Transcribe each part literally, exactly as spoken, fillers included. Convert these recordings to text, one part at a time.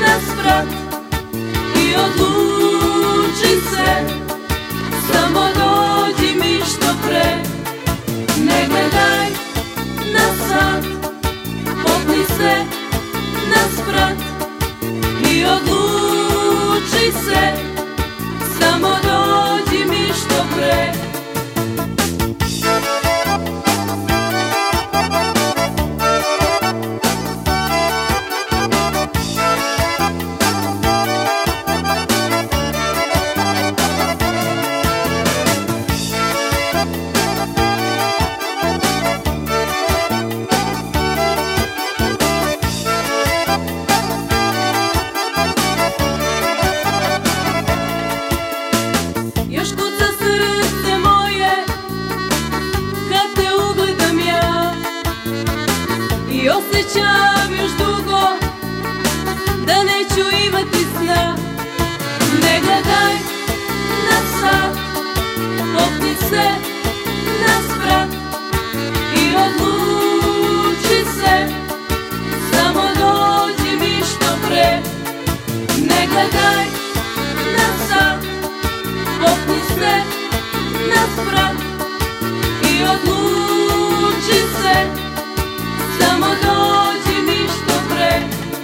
na sprat i odluči se, samo dođi mi što pre. Ne gledaj na sat, popni se na sprat i odluči se, samo dođi mi što pre. Još kuca srce moje kad te ugledam ja i osjećam još dugo da neću imati sna. Ne gledaj na sat, popni se na sprat i odluči se, samo dođi mi što pre. Ne gledaj na sat, popni se na sprat i odluči se, samo dođi mi što pre.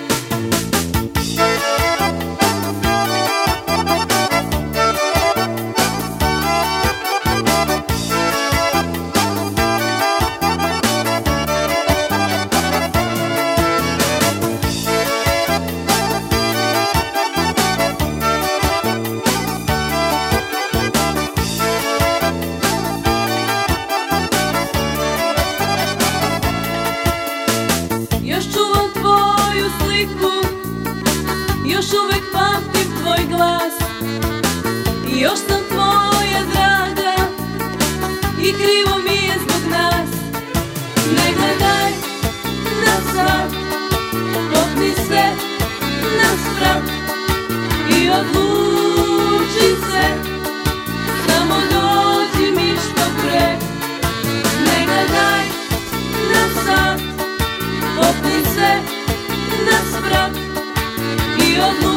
Još čuvam tvoju sliku, još uvek pamtim tvoj glas, i još sam tvoja draga i krivo mi je zbog nas. Ne gledaj na sat, popni se na sprat i odluči se, samo dođi mi što pre. Ne gledaj na sat, popni se na sprat i odluči